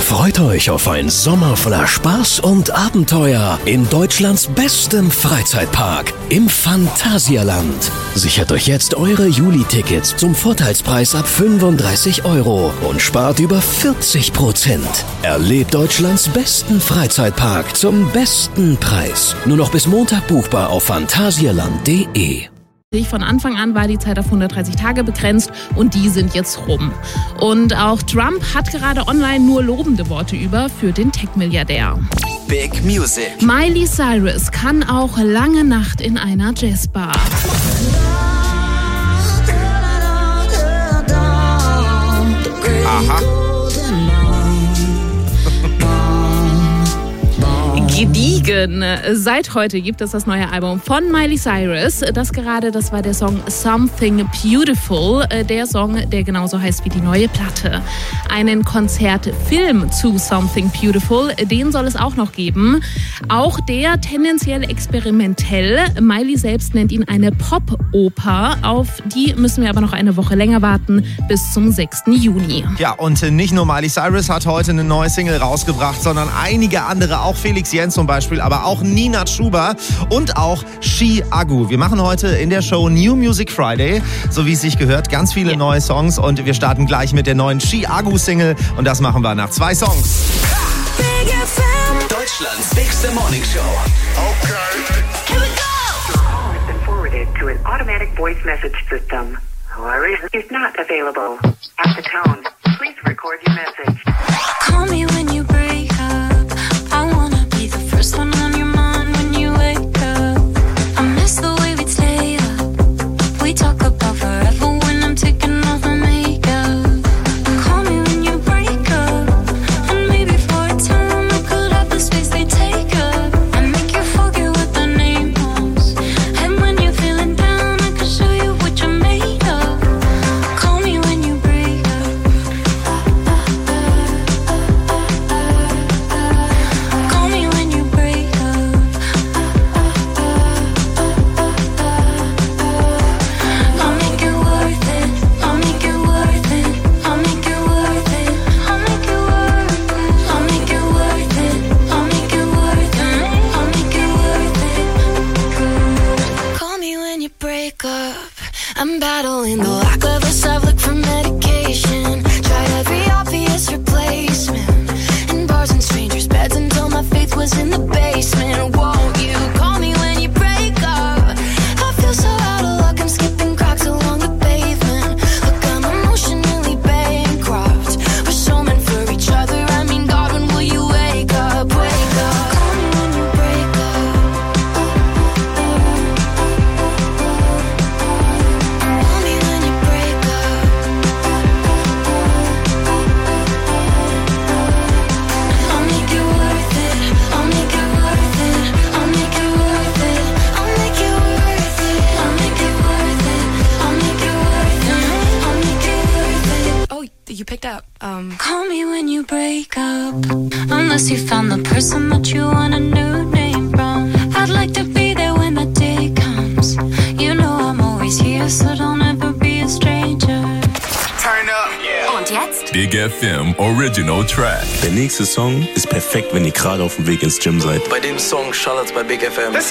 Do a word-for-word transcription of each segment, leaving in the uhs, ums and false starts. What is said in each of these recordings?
Freut euch auf ein Sommer voller Spaß und Abenteuer in Deutschlands bestem Freizeitpark, im Phantasialand. Sichert euch jetzt eure Juli-Tickets zum Vorteilspreis ab fünfunddreißig Euro und spart über vierzig Prozent. Erlebt Deutschlands besten Freizeitpark zum besten Preis. Nur noch bis Montag buchbar auf phantasialand punkt de. Von Anfang an war die Zeit auf hundertdreißig Tage begrenzt und die sind jetzt rum. Und auch Trump hat gerade online nur lobende Worte über für den Tech-Milliardär. Big Music. Miley Cyrus kann auch lange Nacht in einer Jazzbar. Aha. Gediegen. Seit heute gibt es das neue Album von Miley Cyrus. Das gerade, das war der Song Something Beautiful. Der Song, der genauso heißt wie die neue Platte. Einen Konzertfilm zu Something Beautiful, den soll es auch noch geben. Auch der tendenziell experimentell. Miley selbst nennt ihn eine Pop-Oper. Auf die müssen wir aber noch eine Woche länger warten, bis zum sechsten Juni. Ja, und nicht nur Miley Cyrus hat heute eine neue Single rausgebracht, sondern einige andere, auch Felix Jähn zum Beispiel, aber auch Nina Chuba und auch Chi Agu. Wir machen heute in der Show New Music Friday, so wie es sich gehört, ganz viele yeah. neue Songs und wir starten gleich mit der neuen Chi Agu Single und das machen wir nach zwei Songs. Big F M. Deutschlands bigste Morning Show. Okay. Here we go. Your call has been forwarded to an automatic voice message system. However, is not available. At the tone, please record your message. Call me when you break up. I wanna be the first one on your mind when you wake up. I miss the way we'd stay up. We talk about forever when I'm taking off my makeup. Call me when you break up. And maybe for a time I could have the space they take up. And make you forget what the name was. And when you're feeling down I can show you what you're made of. Call me when you break up. Call me when you break up. I'll make it worth it. I'll make it worth it. I'll make it worth it. I'll make it worth it. I'll make it worth it. I'll make it worth it. I'll make it worth it. Call me when you break up. I'm battling the lack of a self look for medication. Tried every obvious replacement in bars and strangers' beds until my faith was in the basement. Won't you call me when you break up? I feel so out of luck, I'm skipping cracks along the pavement. Look, I'm emotionally bankrupt. We're so meant for each other, I mean, God, when will you wake up? Wake up. Call me when you break up. Call me when you break up. I'll make it worth it. I'll make it worth it. I'll make it worth it. I'll make it worth it. I'll make it worth it. I'll make it worth it. I'll make it worth it. Oh, you picked up. Um. Call me when you break up. Unless you found the person that you want a new name from. I'd like to be there when the day comes. You know I'm always here, so don't ever be a stranger. Turn up. Yeah. Und jetzt? Big F M Original Track. Der nächste Song ist perfekt, wenn ihr gerade auf dem Weg ins Gym seid. Bei dem Song Charlotte bei Big F M. Let's go!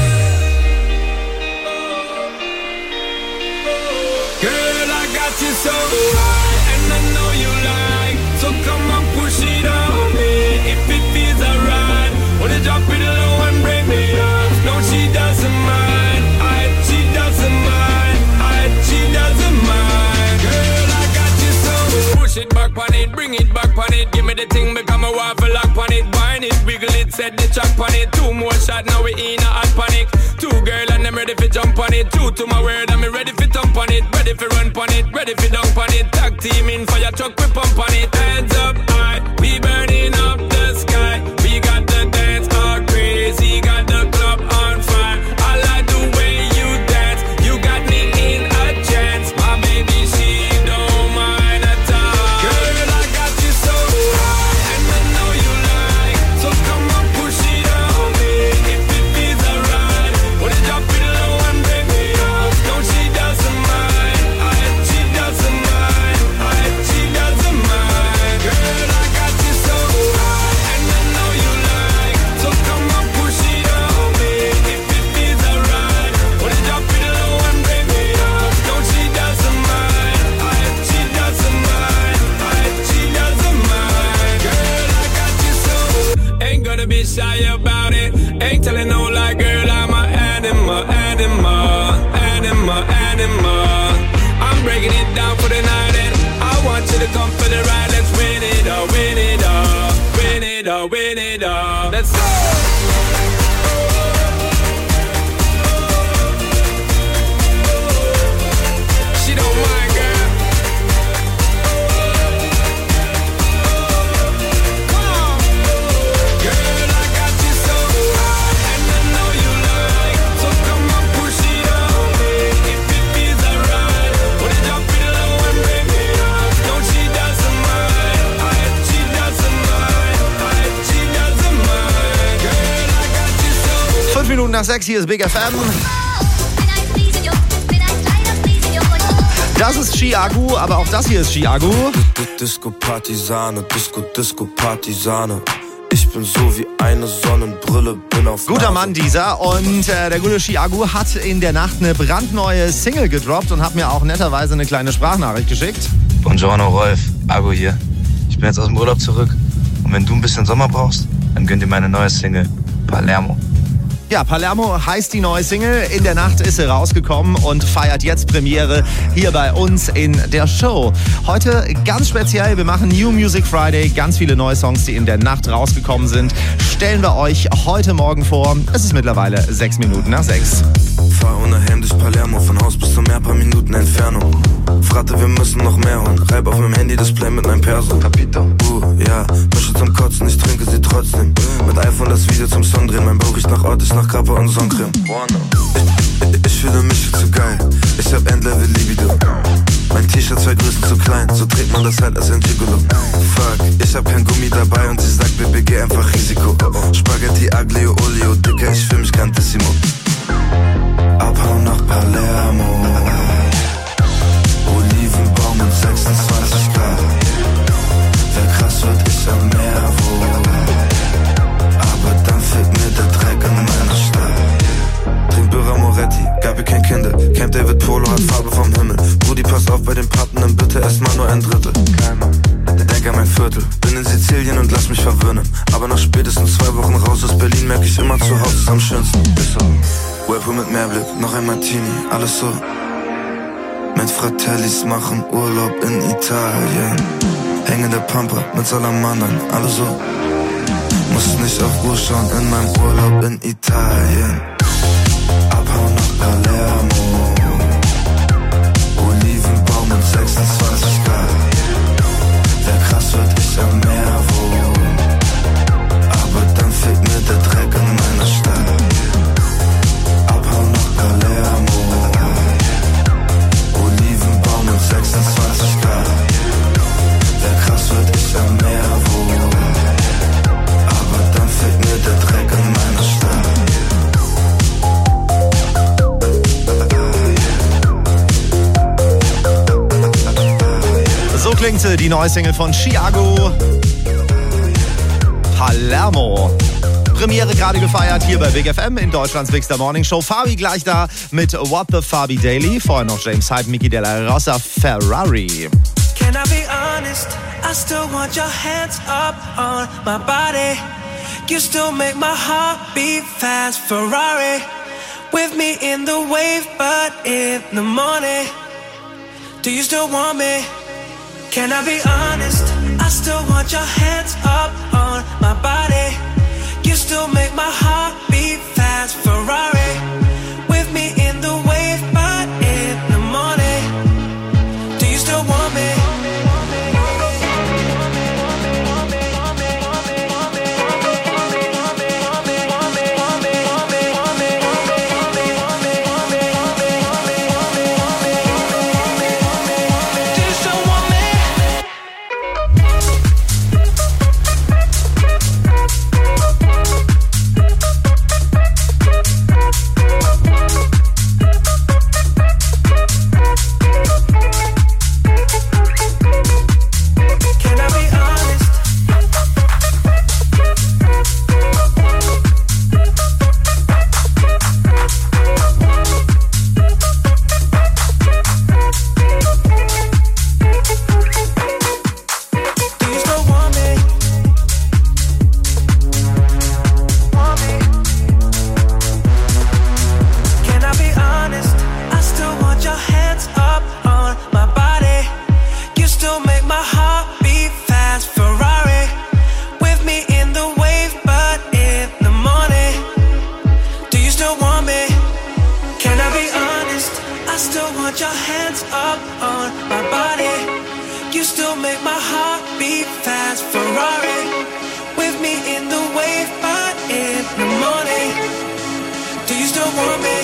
Girl, I got you so high, and I know you like. So come on, push it on me. If it feels alright, wanna drop it low and break me up. No, she doesn't mind. I, she doesn't mind. I, she doesn't mind. Girl, I got you so. Push it back on it, bring it back on it. Give me the thing, become a waffle lock on it. Wine it, wiggle it, set the track on it. Two more shots, now we in a hot panic. Two girl and I'm ready for jump on it. Two to my word, I'm ready for thump on it. Ready for run on it, ready for dunk on it. Tag team in fire truck, we pump on it. Hands up high, we burning up the sky. We got the dance all crazy, got the club on fire. I like the way you dance, you got me in a trance. My baby, she don't mind at all. Girl, I got you so high, and I know you like. So come on, push it on me. If it feels alright, wanna drop it low and break me up. No, she doesn't mind. I, she doesn't mind. I, she doesn't mind. Girl, be shy about it. Ain't telling no lie, girl, I'm a animal, animal, animal, animal. I'm breaking it down for the night and I want you to come for the ride. Let's win it all, win it all, win it all, win it all. Let's go! Minuten nach sechs, hier ist Big F M. Das ist Chiagu, aber auch das hier ist Chiagu. Disco Partisane, Disco, Disco Partisane. Ich bin so wie eine Sonnenbrille, bin auf Guter Mann dieser. Und äh, der gute Chiagu hat in der Nacht eine brandneue Single gedroppt und hat mir auch netterweise eine kleine Sprachnachricht geschickt. Buongiorno Rolf, Agu hier. Ich bin jetzt aus dem Urlaub zurück. Und wenn du ein bisschen Sommer brauchst, dann gönn dir meine neue Single, Palermo. Ja, Palermo heißt die neue Single. In der Nacht ist sie rausgekommen und feiert jetzt Premiere hier bei uns in der Show. Heute ganz speziell, wir machen New Music Friday. Ganz viele neue Songs, die in der Nacht rausgekommen sind, stellen wir euch heute Morgen vor. Es ist mittlerweile sechs Minuten nach sechs. Fahr ohne Helm durch Palermo, von Haus bis zum Meer, paar Minuten Entfernung. Fragte, wir müssen noch mehr holen. Reib auf meinem Handy-Display mit einem Perso. Capito. Uh, ja, Mische zum Kotzen, ich trinke sie trotzdem. Mit iPhone das Video zum Song drehen. Mein Bauch riecht nach Ort, ich nach Kappa und Sonnencreme. Ich, ich, ich fühle mich viel zu geil. Ich hab Endlevel Libido. Mein T-Shirt zwei Größen zu klein, so trägt man das halt als ein Gigolo. Fuck, ich hab kein Gummi dabei und sie sagt, Baby, geh einfach Risiko. Spaghetti, Aglio, Olio, Dicker, ich fühl mich grandissimo. Abhauen nach Palermo. Olivenbaum und sechsundzwanzig Grad. Wer krass wird, ich am Meer wohl. Aber dann fehlt mir der Dreck in meiner Stadt. Trink Birra Moretti, Gabi kein Kinder. Camp David Polo hat Farbe vom Himmel. Brudi, pass auf bei den Partnern, bitte erstmal nur ein Drittel. Denk an mein Viertel, bin in Sizilien und lass mich verwöhnen. Aber nach spätestens zwei Wochen raus aus Berlin merk ich immer, zu Hause ist am schönsten. Ist so. Whirlpool mit Meerblick, noch ein Martini, alles so. Mit Fratellis machen Urlaub in Italien. Hängende Pampa mit Salamandern, alles so. Muss nicht auf Uhr schauen in meinem Urlaub in Italien. Abhauen nach Palermo. Olivenbaum und sechsundzwanzig Grad. Wer krass wird, ich am Meer wohl. Aber dann fehlt mir der Dreck in meiner Stadt. Abhauen nach Palermo. Olivenbaum und sechsundzwanzig Grad. Wer krass wird, ich am Meer wohl. Aber dann fehlt mir der Dreck in meiner Stadt. So klingt die neue Single von Chiagu, Palermo. Premiere gerade gefeiert hier bei Big F M in Deutschlands Big Star Morning Show. Fabi gleich da mit What the Fabi Daily. Vorher noch James Hype, Mickey Della Rosa, Ferrari. Can I be honest? I still want your hands up on my body. You still make my heart beat fast. Ferrari with me in the wave, but in the morning. Do you still want me? Can I be honest? I still want your hands up on my body. You still make my heart beat fast. Ferrari with me in the wave, but in the morning. Do you still want me? heart beat fast. Ferrari with me in the wave, but in the morning. Do you still want me?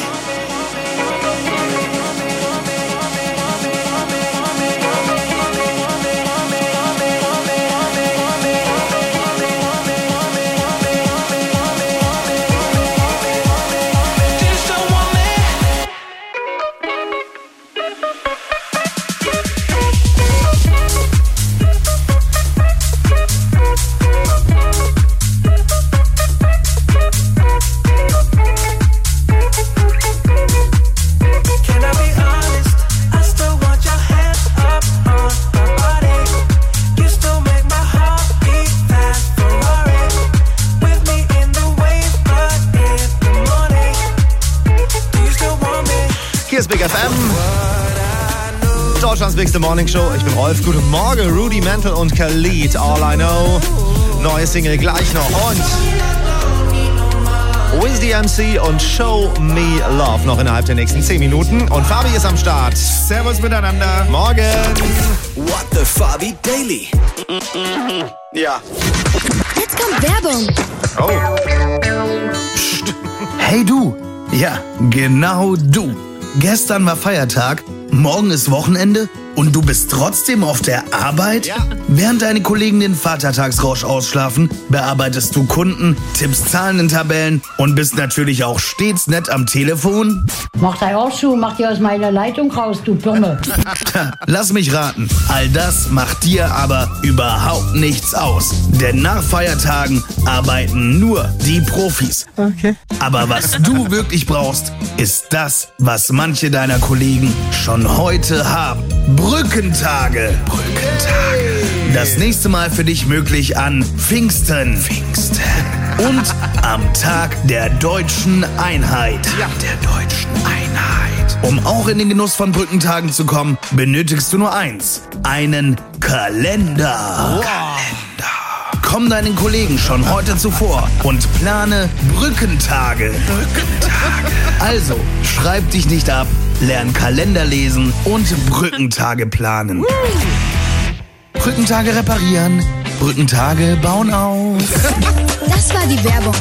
Deutschlands Bigste Morning Show. Ich bin Rolf. Guten Morgen. Rudy Mantle und Khalid. All I Know. Neue Single gleich noch. Und Wiz D M C und Show Me Love noch innerhalb der nächsten zehn Minuten. Und Fabi ist am Start. Servus miteinander. Morgen. What the Fabi Daily. Ja. Jetzt kommt Werbung. Oh. Psst. Hey du. Ja, genau du. Gestern war Feiertag, morgen ist Wochenende und du bist trotzdem auf der Arbeit? Ja. Während deine Kollegen den Vatertagsrausch ausschlafen, bearbeitest du Kunden, tippst Zahlen in Tabellen und bist natürlich auch stets nett am Telefon? Mach dein auch zu, mach dir aus meiner Leitung raus, du Birne. Lass mich raten, all das macht dir aber überhaupt nichts aus. Denn nach Feiertagen arbeiten nur die Profis. Okay. Aber was du wirklich brauchst, ist das, was manche deiner Kollegen schon heute haben. Brückentage. Brückentage. Das nächste Mal für dich möglich an Pfingsten. Pfingsten. Und am Tag der deutschen Einheit. Ja. Der deutschen Einheit. Um auch in den Genuss von Brückentagen zu kommen, benötigst du nur eins. Einen Kalender. Wow. Kalender. Komm deinen Kollegen schon heute zuvor und plane Brückentage. Brückentage. Also, schreib dich nicht ab, lern Kalender lesen und Brückentage planen. Brückentage reparieren, Brückentage bauen auf. Das war die Werbung.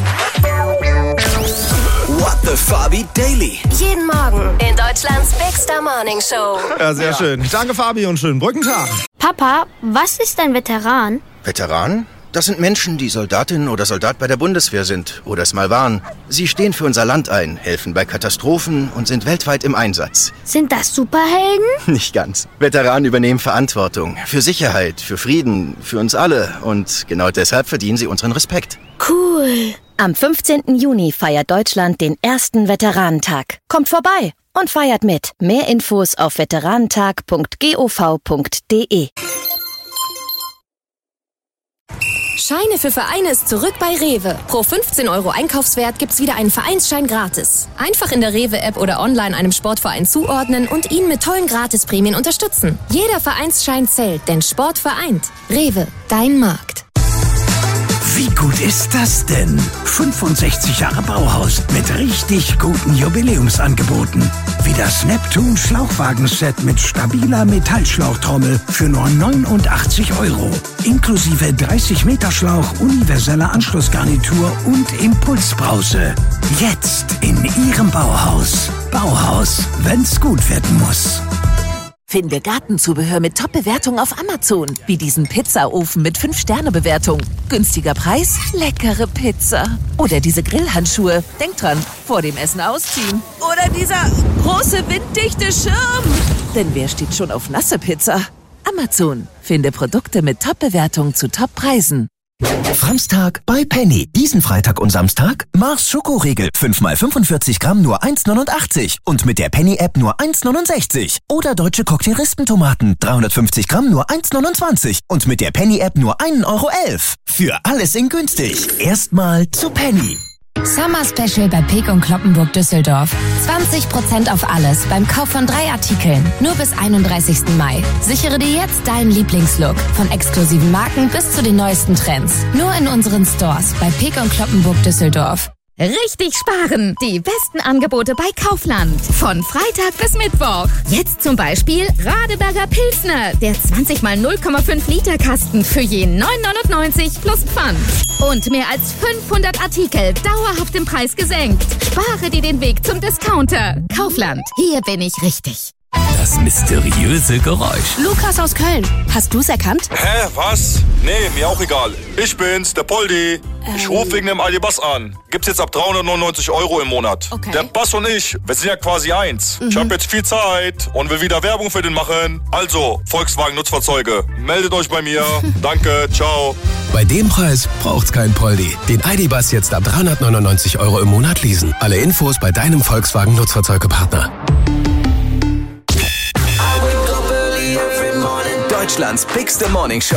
What the Fabi Daily. Jeden Morgen in Deutschlands Bigster Morning Show. Ja, sehr schön. Danke, Fabi, und schönen Brückentag. Papa, was ist ein Veteran? Veteran? Das sind Menschen, die Soldatin oder Soldat bei der Bundeswehr sind oder es mal waren. Sie stehen für unser Land ein, helfen bei Katastrophen und sind weltweit im Einsatz. Sind das Superhelden? Nicht ganz. Veteranen übernehmen Verantwortung für Sicherheit, für Frieden, für uns alle. Und genau deshalb verdienen sie unseren Respekt. Cool. Am fünfzehnten Juni feiert Deutschland den ersten Veteranentag. Kommt vorbei und feiert mit. Mehr Infos auf veteranentag punkt gov punkt de. Scheine für Vereine ist zurück bei Rewe. Pro fünfzehn Euro Einkaufswert gibt's wieder einen Vereinsschein gratis. Einfach in der Rewe-App oder online einem Sportverein zuordnen und ihn mit tollen Gratisprämien unterstützen. Jeder Vereinsschein zählt, denn Sport vereint. Rewe, dein Markt. Wie gut ist das denn? fünfundsechzig Jahre Bauhaus mit richtig guten Jubiläumsangeboten. Wie das Neptun Schlauchwagenset mit stabiler Metallschlauchtrommel für nur neunundachtzig Euro. Inklusive dreißig Meter Schlauch, universeller Anschlussgarnitur und Impulsbrause. Jetzt in Ihrem Bauhaus. Bauhaus, wenn's gut werden muss. Finde Gartenzubehör mit Top-Bewertung auf Amazon. Wie diesen Pizzaofen mit fünf Sterne Bewertung. Günstiger Preis, leckere Pizza. Oder diese Grillhandschuhe. Denk dran, vor dem Essen ausziehen. Oder dieser große winddichte Schirm. Denn wer steht schon auf nasse Pizza? Amazon. Finde Produkte mit Top-Bewertung zu Top-Preisen. Franztag bei Penny. Diesen Freitag und Samstag Mars Schokoriegel. fünf mal fünfundvierzig Gramm nur eins neunundachtzig. Und mit der Penny-App nur eins neunundsechzig. Oder deutsche Cocktail-Rispentomaten. dreihundertfünfzig Gramm nur eins neunundzwanzig. Und mit der Penny-App nur ein Euro elf. Für alles in günstig. Erstmal zu Penny. Summer Special bei Peek und Kloppenburg Düsseldorf. zwanzig Prozent auf alles beim Kauf von drei Artikeln. Nur bis einunddreißigsten Mai. Sichere dir jetzt deinen Lieblingslook. Von exklusiven Marken bis zu den neuesten Trends. Nur in unseren Stores bei Peek und Kloppenburg Düsseldorf. Richtig sparen. Die besten Angebote bei Kaufland. Von Freitag bis Mittwoch. Jetzt zum Beispiel Radeberger Pilsner. Der zwanzig mal null Komma fünf Liter Kasten für je neun neunundneunzig plus Pfand. Und mehr als fünfhundert Artikel dauerhaft im Preis gesenkt. Spare dir den Weg zum Discounter. Kaufland. Hier bin ich richtig. Das mysteriöse Geräusch. Lukas aus Köln. Hast du's erkannt? Hä, was? Nee, mir auch egal. Ich bin's, der Poldi. Ähm. Ich rufe wegen dem Aldi-Bass an. Gibt's jetzt ab dreihundertneunundneunzig Euro im Monat. Okay. Der Bass und ich, wir sind ja quasi eins. Mhm. Ich habe jetzt viel Zeit und will wieder Werbung für den machen. Also, Volkswagen Nutzfahrzeuge, meldet euch bei mir. Danke, ciao. Bei dem Preis braucht's kein Poldi. Den Aldi-Bass jetzt ab dreihundertneunundneunzig Euro im Monat leasen. Alle Infos bei deinem Volkswagen Nutzfahrzeugepartner. Deutschlands bigste Morning Show.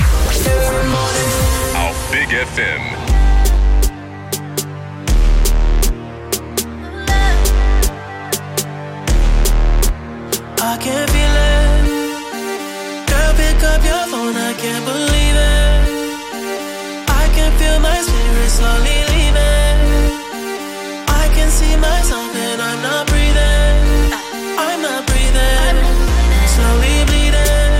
Auf Big F M. I can't feel it. Girl, pick up your phone, I can't believe it. I can feel my spirit slowly leaving. I can see myself and I'm not breathing. I'm not breathing. Slowly bleeding.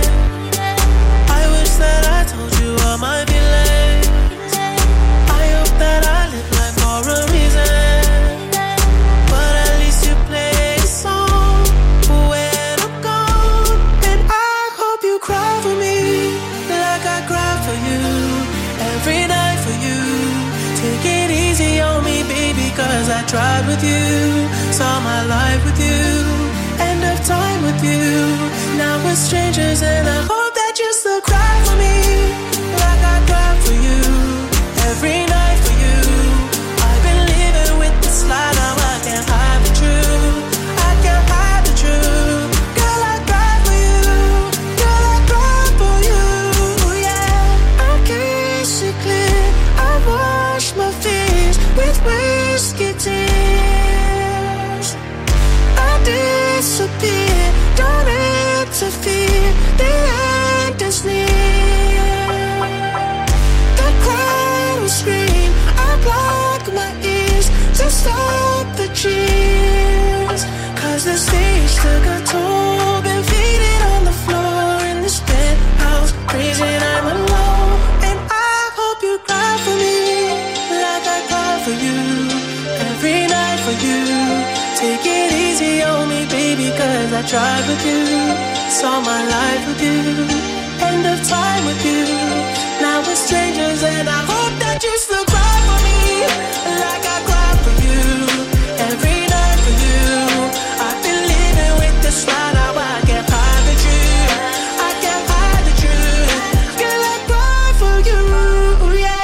That I told you all my feelings. I hope that I live life for a reason. But at least you play a song when I'm gone. And I hope you cry for me like I cry for you. Every night for you. Take it easy on me, baby, cause I tried with you. Saw my life with you. End of time with you. Now we're strangers and I hope that you still cry for me like I cry for you. Every night for you. I've been living with this lie, now I can't hide the truth. I can't hide the truth. Girl, I cry for you. Girl, I cry for you. Yeah, I can't see clear. I wash my face with whiskey tears. I disappear. Don't interfere. The end is near. The crowd will scream. I block my ears to stop the cheers. Cause the stage took a toll. Been faded on the floor in this penthouse. Crazy and I'm alone. And I hope you cry for me like I cry for you. Every night for you. Take it easy on me, baby, cause I tried with you. Saw my life with you. End of time with you. Now we're strangers and I hope that you still cry for me like I cry for you. Every night for you. I've been living with this lie, now I can't hide the truth. I can't hide the truth. Girl, I cry for you, yeah.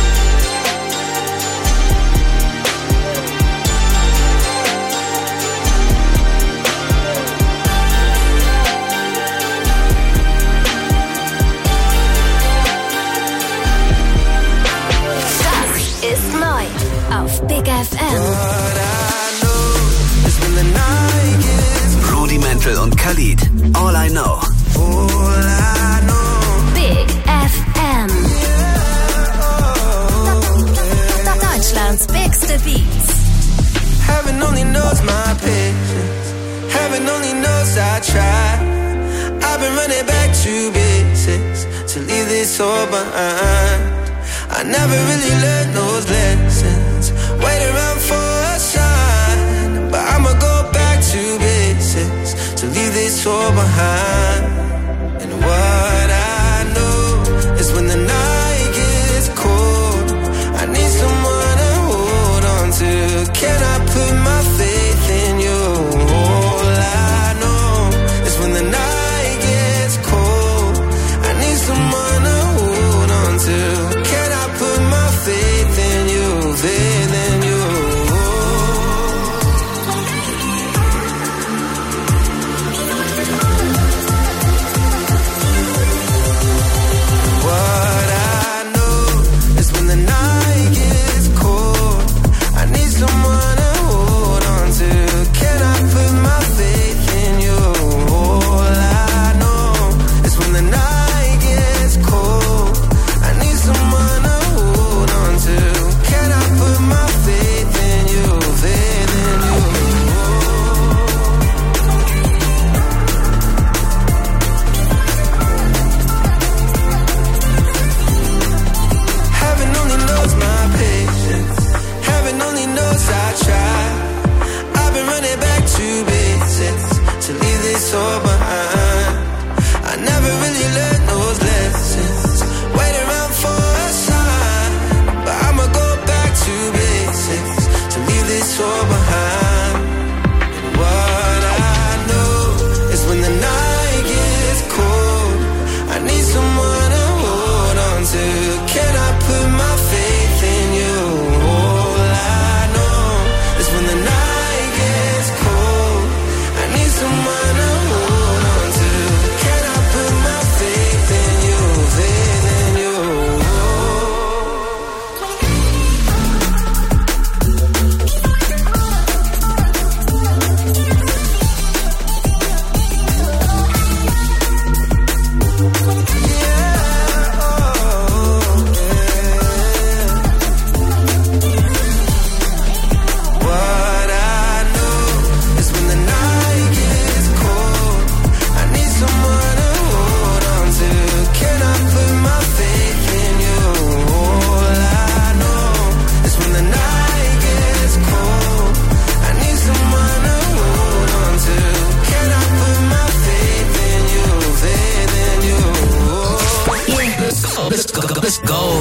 Auf Big F M. Rudimental und Khalid. All I know. All I know. Big F M. Deutschlands bigste Beats. Heaven only knows my patience. Heaven only knows I try. I've been running back to basics to leave this all behind. I never really learned those lessons. Wait around for a sign, but I'ma go back to basics to leave this all behind. And what I know is when the night gets cold, I need someone to hold on to. Can I put my faith in you? All I know is when the night gets cold, I need someone to hold on to. Can I put my faith in you?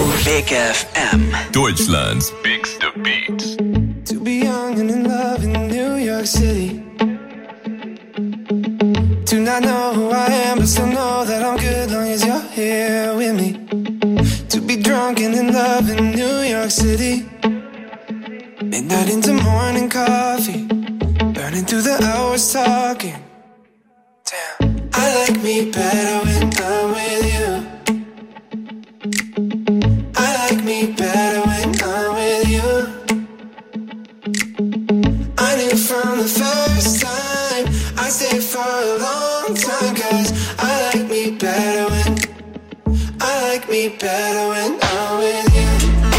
Big F M. Deutschlands bigste Beats. To be young and in love in New York City. Do not know who I am, but still know that I'm good long as you're here with me. To be drunk and in love in New York City. Midnight into morning coffee, burning through the hours talking. Damn, I like me better when I'm with you. I like me better when I'm with you. I knew from the first time I stayed for a long time, cause I like me better when I like me better when I'm with you.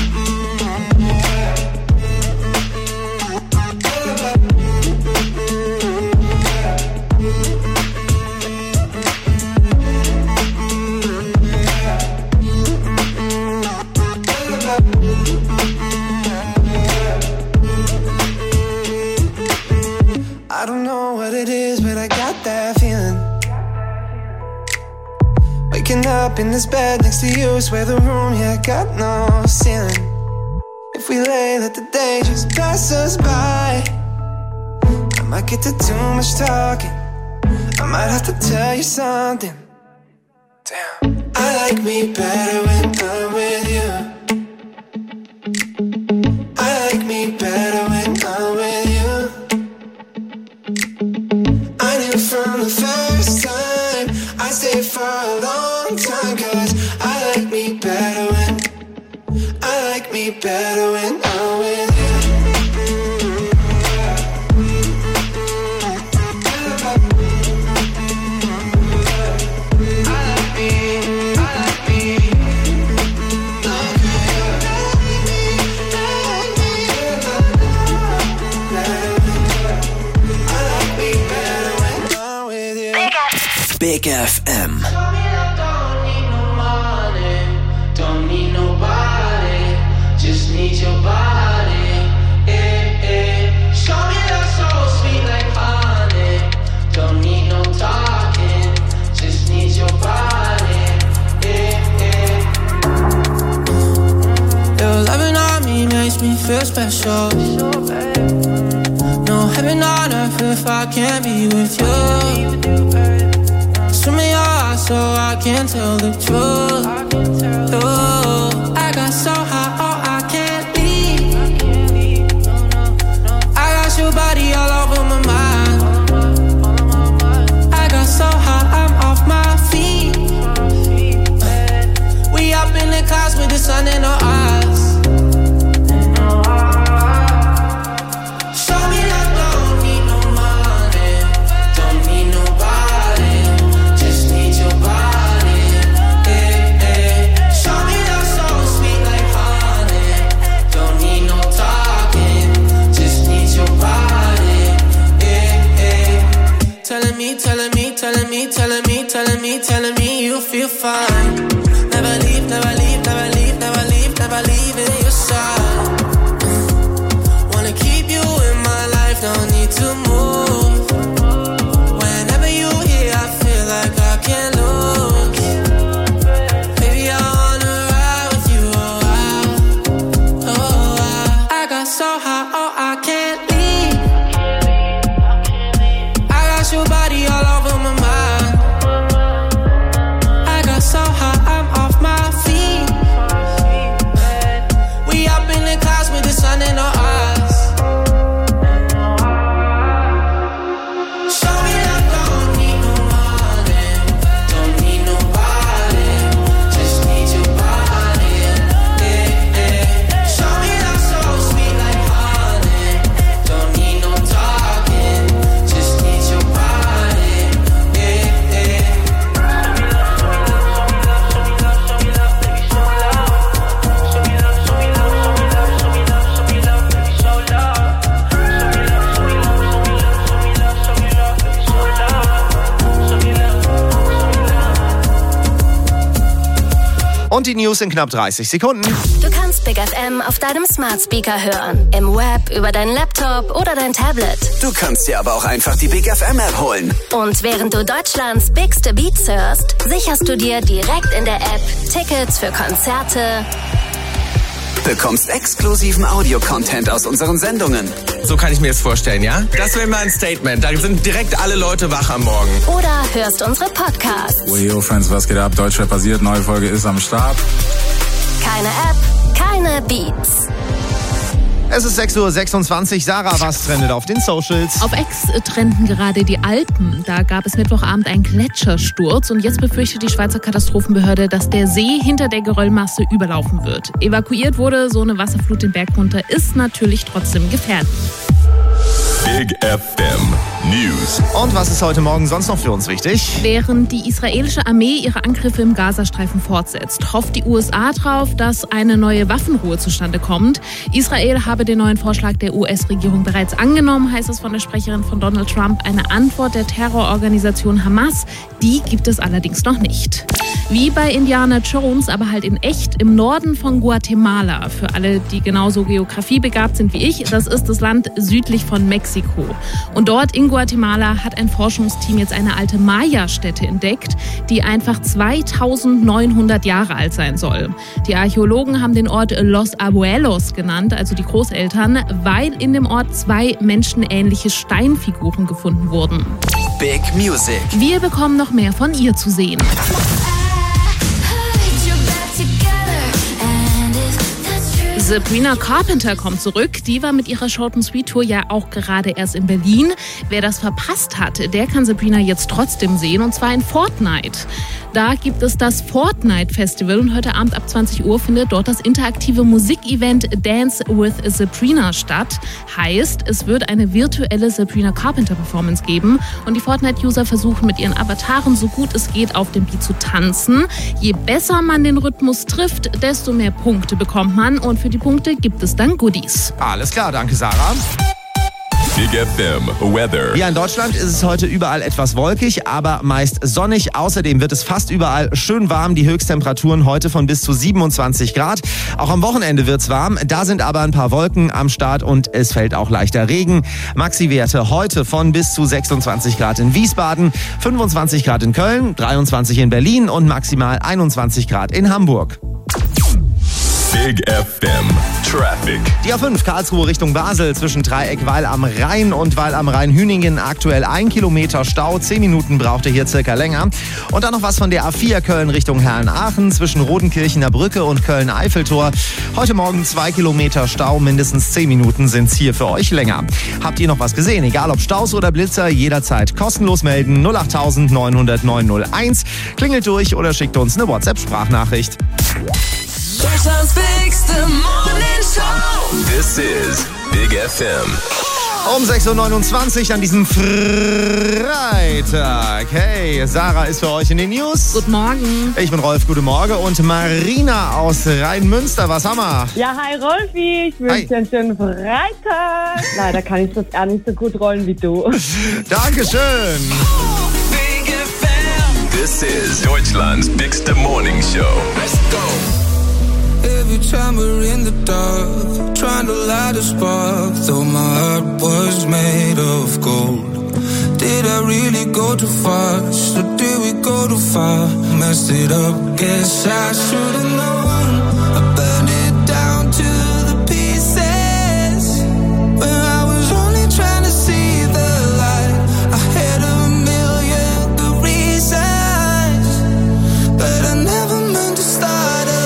I don't know what it is, but I got that feeling. Waking up in this bed next to you, swear the room, yeah, got no ceiling. If we lay, let the day just pass us by. I might get to too much talking. I might have to tell you something. Damn, I like me better when I'm with you. I like me better when I'm with you. I knew from the first time I stayed for a long time, cause I like me better when I like me better when I'm with you. Big F M. Don't need no money, don't need nobody, just need your body. Eh, eh. Show me that soul sweet like honey. Don't need no talking, just need your body. Eh, eh. Your loving on me makes me feel special. No heaven on earth if I can't be with you. Swim in your eyes so I can tell the truth. Oh, I got so high, oh, I can't leave. I got your body all over my mind. I got so high, I'm off my feet. We up in the clouds with the sun in our eyes. Show me that don't need no money, don't need nobody. Your body, eh, eh. Show me that soul sweet like honey. Don't need no talking, just need your body, eh, eh. Telling me, telling me, telling me, telling me, telling me, telling me you feel fine. Never leave, never leave, never leave, never leave, never leave in your side. Wanna keep you in my life, don't need to move. Whenever you here, I feel like I can't lose. Baby, I wanna ride with you, oh, I, oh, I. I got so high, oh, I can't leave. I got your body all over my mind. I got so high, I Und die News in knapp dreißig Sekunden. Du kannst Big F M auf deinem Smart Speaker hören, im Web, über deinen Laptop oder dein Tablet. Du kannst dir aber auch einfach die Big F M App holen. Und während du Deutschlands bigste Beats hörst, sicherst du dir direkt in der App Tickets für Konzerte, Bekommst exklusiven Audio-Content aus unseren Sendungen. So kann ich mir das vorstellen, ja? Das wäre mal ein Statement. Da sind direkt alle Leute wach am Morgen. oder hörst unsere Podcasts. Yo, Friends, was geht ab? Deutschrap passiert. Neue Folge ist am Start. Keine App, keine Beats. Es ist sechs Uhr sechsundzwanzig. Sarah, was trendet auf den Socials? Auf X trenden gerade die Alpen. Da gab es Mittwochabend einen Gletschersturz und jetzt befürchtet die Schweizer Katastrophenbehörde, dass der See hinter der Geröllmasse überlaufen wird. Evakuiert wurde so eine Wasserflut den Berg runter, ist natürlich trotzdem gefährlich. Big F M News. Und was ist heute Morgen sonst noch für uns wichtig? Während die israelische Armee ihre Angriffe im Gazastreifen fortsetzt, hofft die U S A darauf, dass eine neue Waffenruhe zustande kommt. Israel habe den neuen Vorschlag der U S-Regierung bereits angenommen, heißt es von der Sprecherin von Donald Trump. Eine Antwort der Terrororganisation Hamas, die gibt es allerdings noch nicht. Wie bei Indiana Jones, aber halt in echt im Norden von Guatemala. Für alle, die genauso geografiebegabt sind wie ich, das ist das Land südlich von Mexiko. Und dort in Guatemala hat ein Forschungsteam jetzt eine alte Maya-Stätte entdeckt, die einfach zweitausendneunhundert Jahre alt sein soll. Die Archäologen haben den Ort Los Abuelos genannt, also die Großeltern, weil in dem Ort zwei menschenähnliche Steinfiguren gefunden wurden. Big Music. Wir bekommen noch mehr von ihr zu sehen. Sabrina Carpenter kommt zurück. Die war mit ihrer Short and Sweet Tour ja auch gerade erst in Berlin. Wer das verpasst hat, der kann Sabrina jetzt trotzdem sehen, und zwar in Fortnite. Da gibt es das Fortnite Festival und heute Abend ab zwanzig Uhr findet dort das interaktive Musikevent Dance with Sabrina statt. Heißt, es wird eine virtuelle Sabrina Carpenter Performance geben und die Fortnite-User versuchen mit ihren Avataren so gut es geht auf dem Beat zu tanzen. Je besser man den Rhythmus trifft, desto mehr Punkte bekommt man und für die Punkte gibt es dann Goodies. Alles klar, danke Sarah. Big F M Weather. Ja, in Deutschland ist es heute überall etwas wolkig, aber meist sonnig. Außerdem wird es fast überall schön warm. Die Höchsttemperaturen heute von bis zu siebenundzwanzig Grad. Auch am Wochenende wird's warm. Da sind aber ein paar Wolken am Start und es fällt auch leichter Regen. Maxi-Werte heute von bis zu sechsundzwanzig Grad in Wiesbaden, fünfundzwanzig Grad in Köln, dreiundzwanzig in Berlin und maximal einundzwanzig Grad in Hamburg. Big F M Traffic. Die A fünf Karlsruhe Richtung Basel zwischen Dreieck Weil am Rhein und Weil am Rhein-Hüningen aktuell ein Kilometer Stau. Zehn Minuten braucht ihr hier circa länger. Und dann noch was von der A vier Köln Richtung Herrenaachen zwischen Rodenkirchener Brücke und Köln-Eiffeltor. Heute Morgen zwei Kilometer Stau, mindestens zehn Minuten sind's hier für euch länger. Habt ihr noch was gesehen? Egal ob Staus oder Blitzer, jederzeit kostenlos melden. null acht neun null null neun null eins. Klingelt durch oder schickt uns eine WhatsApp-Sprachnachricht. Deutschlands bigste Morning Show. This is Big F M. Um sechs Uhr neunundzwanzig an diesem Freitag. Hey, Sarah ist für euch in den News. Guten Morgen. Ich bin Rolf, guten Morgen. Und Marina aus Rheinmünster, was haben wir? Ja, hi Rolfi, ich wünsche dir einen schönen Freitag. Leider kann ich das gar nicht so gut rollen wie du. Dankeschön. Big F M. This is Deutschland's biggest morning show. Let's go. Every time we're in the dark, trying to light a spark, though my heart was made of gold. Did I really go too fast, or did we go too far? Messed it up, guess I should've known. I burned it down to the pieces, where I was only trying to see the light. I had a million good reasons, but I never meant to start a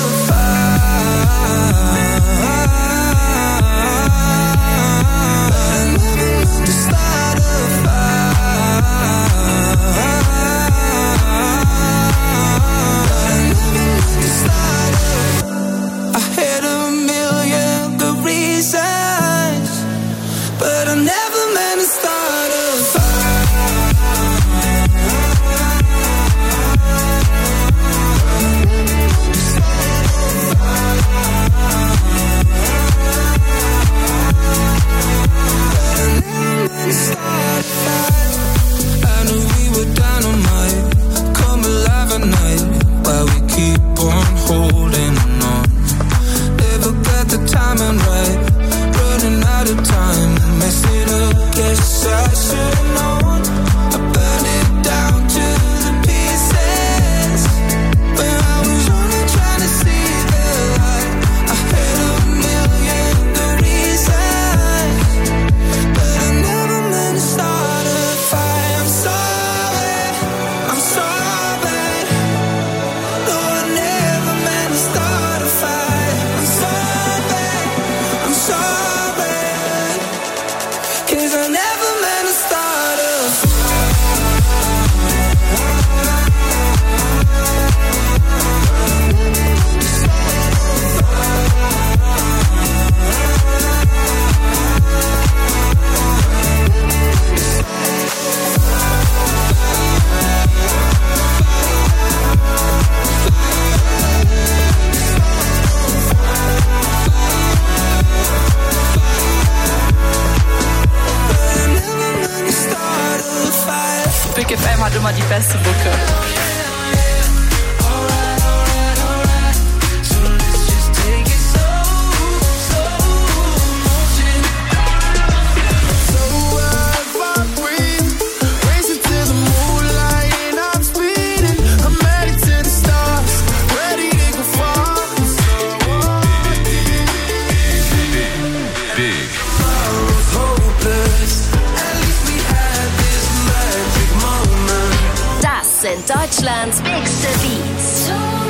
that the timing right. Running out of time, mess it up. Guess I should've known. I burned it down to the pieces. When I was only trying to see the light. I had a million good reasons, but I never meant to start a fight. I'm sorry, I'm sorry. No, I never meant to start a fight. I'm sorry, I'm sorry. 'Cause I never meant to start a Big F M hat immer die beste Mucke. Das sind Deutschlands bigste Beats.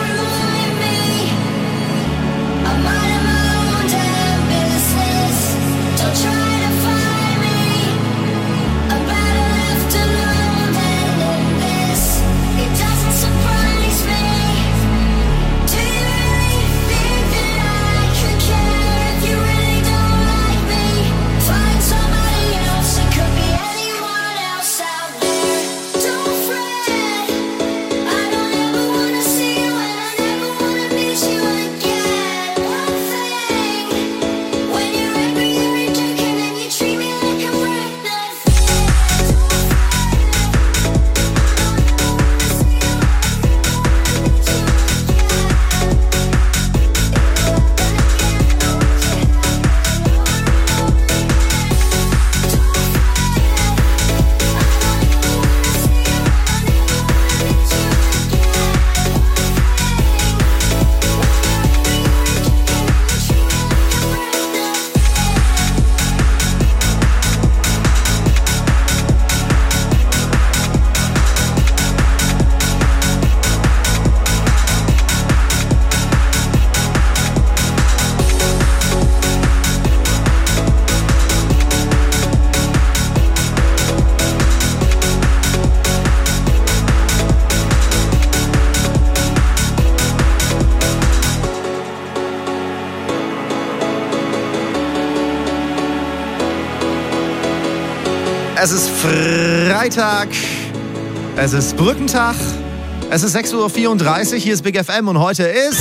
Es ist Freitag, es ist Brückentag, es ist sechs Uhr vierunddreißig, hier ist Big F M und heute ist...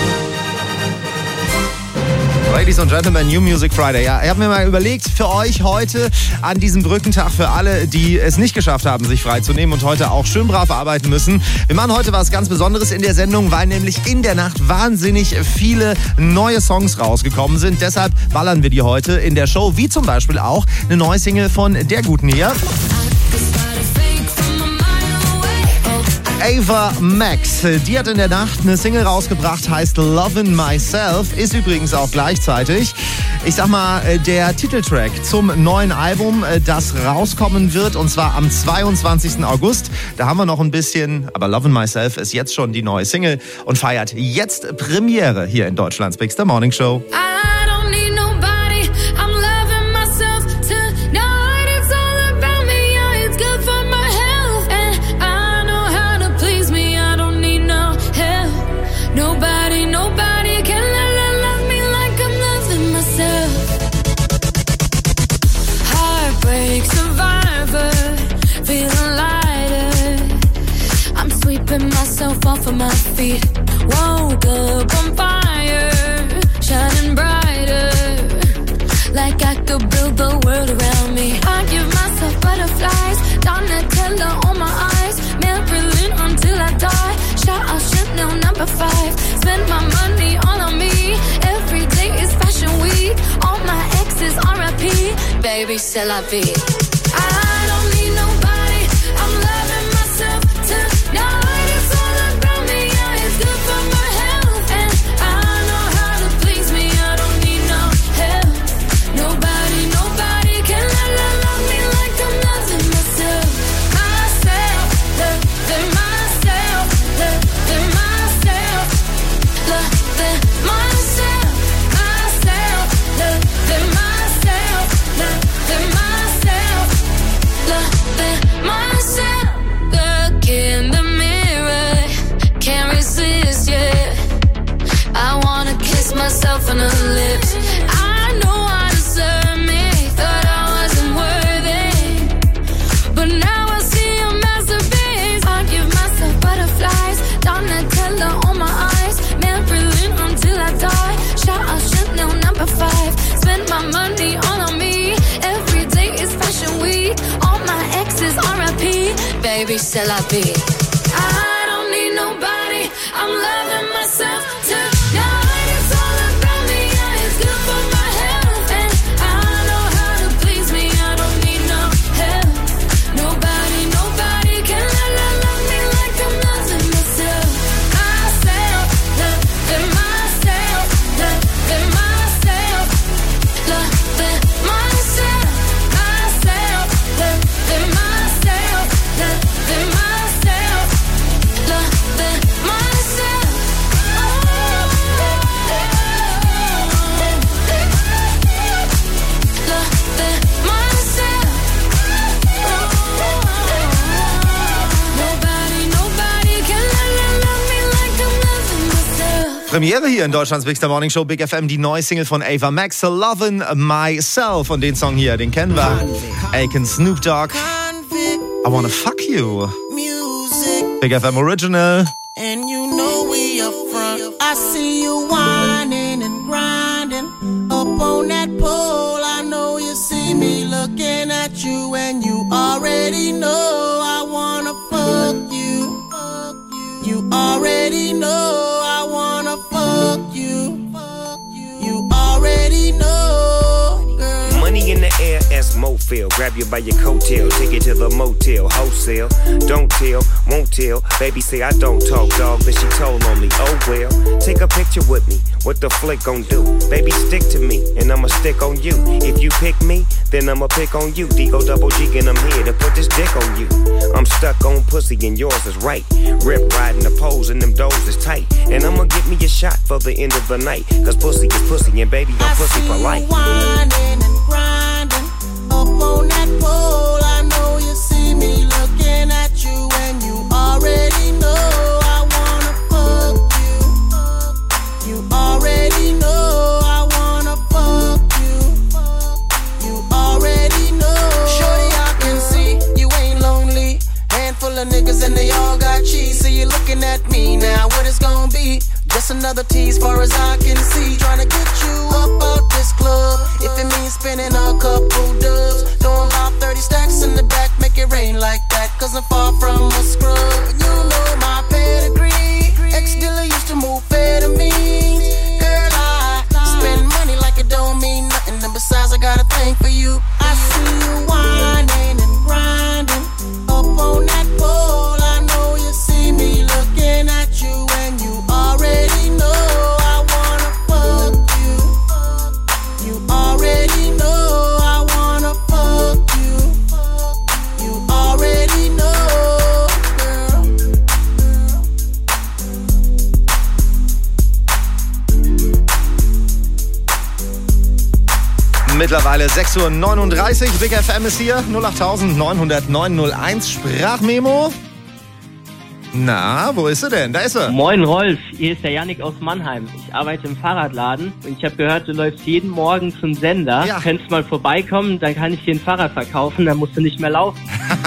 Ladies and Gentlemen, New Music Friday. Ja, ich habe mir mal überlegt, für euch heute an diesem Brückentag, für alle, die es nicht geschafft haben, sich freizunehmen und heute auch schön brav arbeiten müssen. Wir machen heute was ganz Besonderes in der Sendung, weil nämlich in der Nacht wahnsinnig viele neue Songs rausgekommen sind. Deshalb ballern wir die heute in der Show, wie zum Beispiel auch eine neue Single von der Guten hier. Ava Max, die hat in der Nacht eine Single rausgebracht, heißt Lovin' Myself, ist übrigens auch gleichzeitig, ich sag mal, der Titeltrack zum neuen Album, das rauskommen wird, und zwar am zweiundzwanzigsten August. Da haben wir noch ein bisschen, aber Lovin' Myself ist jetzt schon die neue Single und feiert jetzt Premiere hier in Deutschlands Big Star Morning Show. Off of my feet, woke up on fire, shining brighter, like I could build the world around me. I give myself butterflies, Donatella on my eyes, Marilyn until I die. Shout out Chanel number five, spend my money all on me. Every day is fashion. Baby, c'est la vie. I don't need nobody. I'm loving myself tonight. It's all about me. Yeah, it's good for my health. And I know how to please me. I don't need no help. Nobody, nobody can love, love, love me like I'm loving myself. Myself, loving myself. Loving myself. Loving myself. Myself, loving myself. Loving myself. Loving myself. Look in the mirror, can't resist, yeah. I wanna kiss myself on the lips. I know I deserve me, thought I wasn't worthy, but now I see a masterpiece. I give myself butterflies, Donatella on my eyes, Maybelline until I die. Shout out Chanel number five, spend my money all on me. Every day is fashion week, all my exes R I P. Baby, c'est la vie. I don't need nobody, I'm loving myself tonight. It's all about me, yeah, it's good for my health. And I know how to please me, I don't need no help. Nobody, nobody can love, love, love me like I'm loving myself. Myself, loving myself, loving myself, loving myself, myself, loving myself, loving myself, loving myself. Loving myself. Nobody, nobody can love, love, love me like I'm loving myself. Premiere hier in Deutschlands Big Morning Show, Big F M, die neue Single von Ava Max, Lovin' Myself. Und den Song hier, den kennen wir. Aiken Snoop Dogg, I Wanna Fuck You. Big F M Original. And you know we up front. I see you whining and grinding up on that pole. I know you see me looking at you, and you already know I wanna fuck you. You already know I wanna fuck you. You already know, girl. Money in the air, as Mofil. Grab you by your coattail, take you to the motel, wholesale. Don't tell, won't tell. Baby say I don't talk, dog, then she told on me. Oh well, take a picture with me. What the flick gon' do? Baby, stick to me, and I'ma stick on you. If you pick me, then I'ma pick on you. D-Go double G, and I'm here to put this dick on you. I'm stuck on pussy, and yours is right. Rip riding the poles, and them doors is tight. And I'ma get me a shot for the end of the night. Cause pussy is pussy, and baby, I'm pussy for life. Whining and grinding up on that pole. I know you see me looking at you, and you already know I wanna fuck you. You already know I wanna fuck you. You already know. Shorty, I can see you ain't lonely. Handful of niggas and they all got cheese. So you looking at me now, what it's gonna be? Just another tease far as I can see. Tryna get you up out this club. If it means spending a couple dubs, throwing about thirty stacks in the back, make it rain like that. Cause I'm far from a scrub. You know my pedigree. Ex-dealer used to move fair to me. Girl, I spend money like it don't mean nothing. And besides, I got a thing for you. I see you whining and grinding up on that pole. I know you see me looking at you, and you already know I wanna fuck you. You already know I wanna fuck you. You already know, girl. Mittlerweile sechs Uhr neununddreißig, Big F M ist hier, null acht neun null null neun null eins, Sprachmemo. Na, wo ist sie denn? Da ist sie. Moin Rolf, hier ist der Yannick aus Mannheim. Ich arbeite im Fahrradladen und ich habe gehört, du läufst jeden Morgen zum Sender. Ja. Könntest mal vorbeikommen, dann kann ich dir ein Fahrrad verkaufen, dann musst du nicht mehr laufen.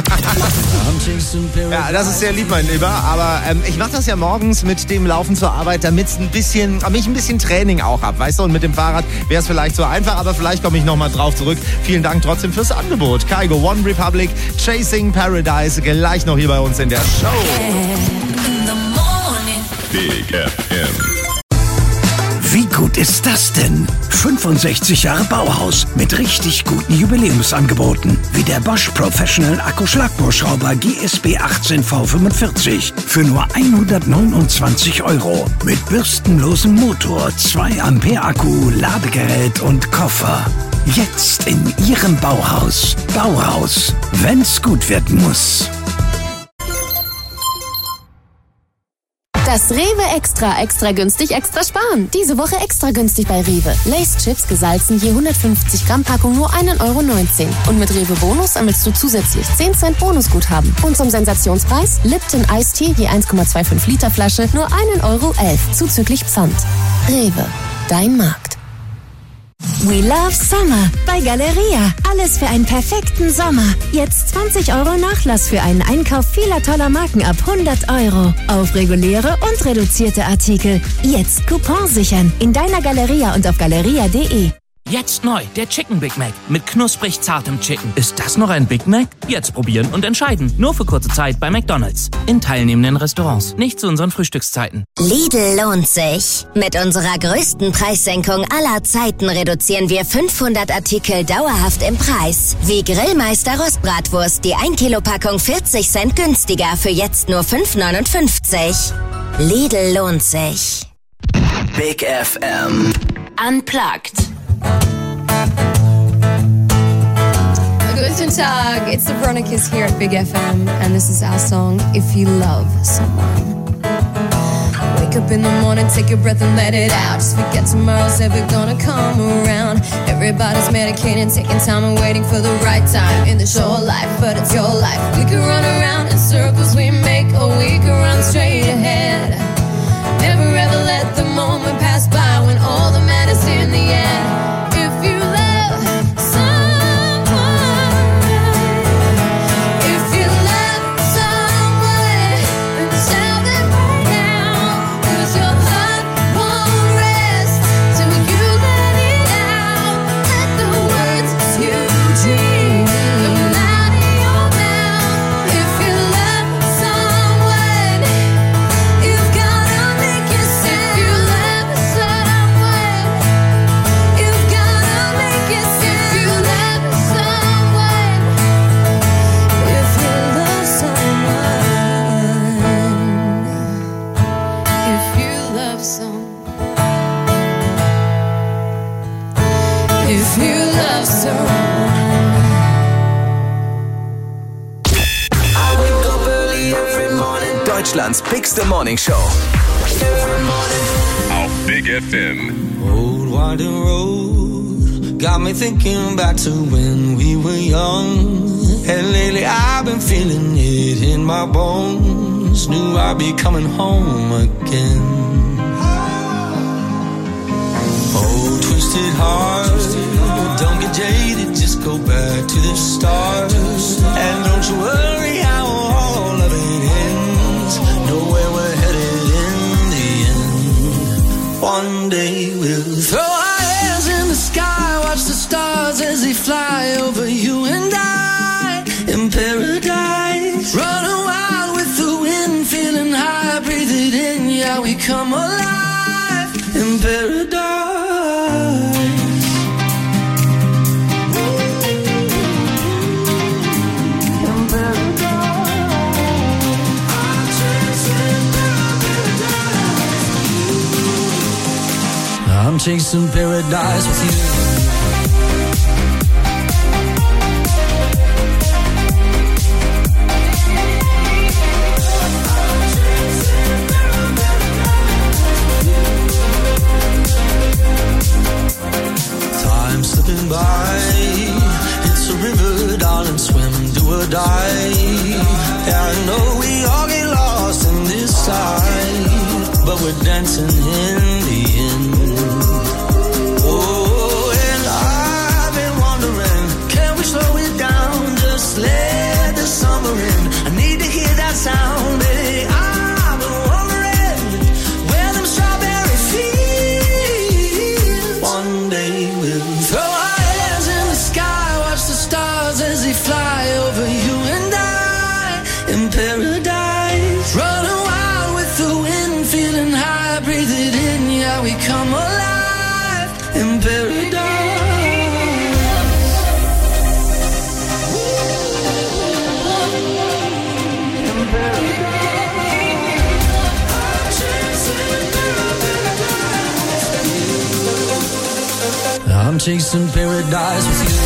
Ja, das ist sehr lieb, mein Lieber, aber ähm, ich mache das ja morgens mit dem Laufen zur Arbeit, damit ein bisschen, damit ich ein bisschen Training auch habe, weißt du, und mit dem Fahrrad wäre es vielleicht so einfach, aber vielleicht komme ich nochmal drauf zurück. Vielen Dank trotzdem fürs Angebot. Kygo, One Republic, Chasing Paradise, gleich noch hier bei uns in der Show. Big F M. Wie gut ist das denn? fünfundsechzig Jahre Bauhaus mit richtig guten Jubiläumsangeboten. Wie der Bosch Professional Akkuschlagbohrschrauber G S B achtzehn V fünfundvierzig für nur hundertneunundzwanzig Euro. Mit bürstenlosem Motor, zwei Ampere Akku, Ladegerät und Koffer. Jetzt in Ihrem Bauhaus. Bauhaus, wenn's gut werden muss. Das Rewe Extra, extra günstig, extra sparen. Diese Woche extra günstig bei Rewe. Lay's Chips gesalzen, je hundertfünfzig Gramm Packung nur ein Euro neunzehn. Und mit Rewe Bonus sammelst du zusätzlich zehn Cent Bonusguthaben. Und zum Sensationspreis Lipton Ice Tea, je eins Komma fünfundzwanzig Liter Flasche, nur ein Euro elf, zuzüglich Pfand. Rewe, dein Markt. We love Summer bei Galeria. Alles für einen perfekten Sommer. Jetzt zwanzig Euro Nachlass für einen Einkauf vieler toller Marken ab hundert Euro. Auf reguläre und reduzierte Artikel. Jetzt Coupon sichern. In deiner Galeria und auf galeria punkt de. Jetzt neu, der Chicken Big Mac mit knusprig zartem Chicken. Ist das noch ein Big Mac? Jetzt probieren und entscheiden. Nur für kurze Zeit bei McDonald's. In teilnehmenden Restaurants. Nicht zu unseren Frühstückszeiten. Lidl lohnt sich. Mit unserer größten Preissenkung aller Zeiten reduzieren wir fünfhundert Artikel dauerhaft im Preis. Wie Grillmeister Rostbratwurst, die ein Kilo Packung vierzig Cent günstiger für jetzt nur fünf neunundfünfzig. Lidl lohnt sich. Big F M. Unplugged. Guten Tag, it's the Veronicas here at Big F M, and this is our song, If You Love Someone. Wake up in the morning, take your breath and let it out. Just forget tomorrow's ever gonna come around. Everybody's medicating, taking time and waiting for the right time in the show of life, but it's your life. We could run around in circles we make, or we could run straight ahead. Never ever let the moment pass by when all that matters in the end. If you love someone, if you love someone, then tell them right now, 'cause your heart won't rest till you let it out. Let the words you dream come out of your mouth. If you love someone, you've gotta make yourself. If you love someone, you've gotta make yourself. If you love someone, if you love someone, if you love someone, if you love someone. I wake up early every morning. Deutschlands bigste Morning Show. Auf Big F M. Old winding road got me thinking back to when we were young. And lately I've been feeling it in my bones. Knew I'd be coming home again. Oh, twisted heart, don't get jaded, just go back to the start. And don't you worry how all of it ends. Know where we're headed in the end. One day we'll throw our hands in the sky, watch the stars as they fly over you and I in paradise. Running wild with the wind, feeling high, breathe it in, yeah, we come alive in paradise. I'm chasing paradise with you. Time slipping by, it's a river, darling, swim, do or die. Yeah, I know we all get lost in this side, but we're dancing in the end. Oh, and I've been wondering, can we slow it down? Just let the summer in. I need to hear that sound, baby. I've been wondering where them strawberry fields. One day we'll throw our hands in the sky, watch the stars as they fly over you and I in paradise. Running wild with the wind, feeling high, breathe it in, yeah, we come alive. I'm chasing paradise with you.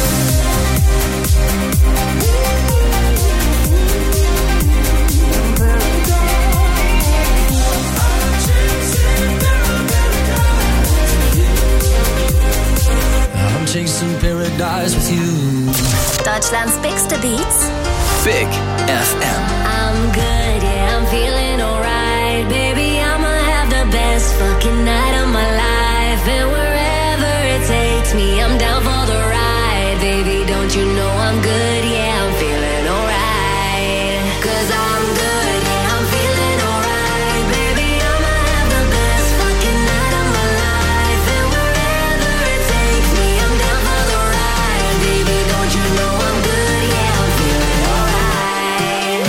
I'm chasing paradise with you. Deutschlands bigste Beats. Big F M. I'm good, yeah, I'm feeling alright. Baby, I'ma have the best fucking night of my life. And wherever it takes me, I'm down for the ride. Baby, don't you know I'm good, yeah, I'm feeling alright. Cause I'm good, yeah, I'm feeling alright. Baby, I'ma have the best fucking night of my life. And wherever it takes me, I'm down for the ride. Baby, don't you know I'm good, yeah, I'm feeling alright.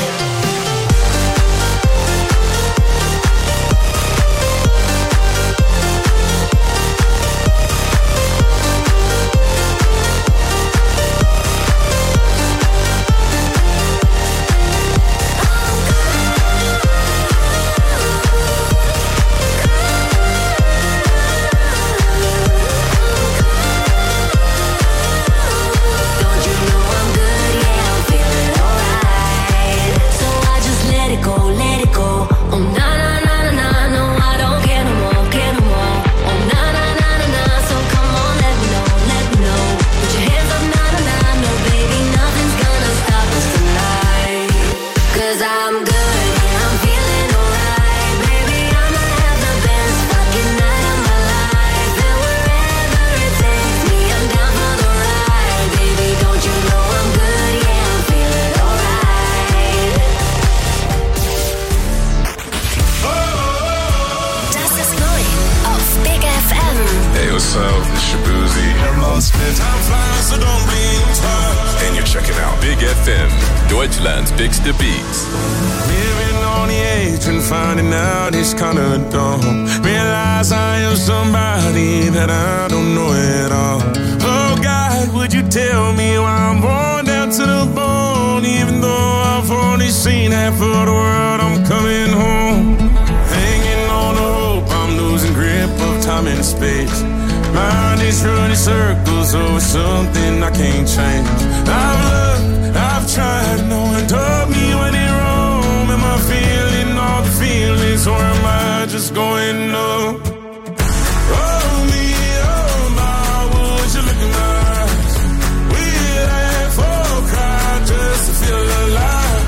And you're checking out Big F M, Deutschland's bigste Beats. Living on the edge and finding out it's kinda dumb. Realize I am somebody that I don't know at all. Oh God, would you tell me why I'm born down to the bone? Even though I've only seen half of the world, I'm coming home. Hanging on the hope, I'm losing grip of time and space. Mind is running circles over something I can't change. I've looked, I've tried, no one told me when it wrong. Am I feeling all the feelings, or am I just going numb? Oh me, oh my, would you look in my eyes? We laugh or cry just to feel alive.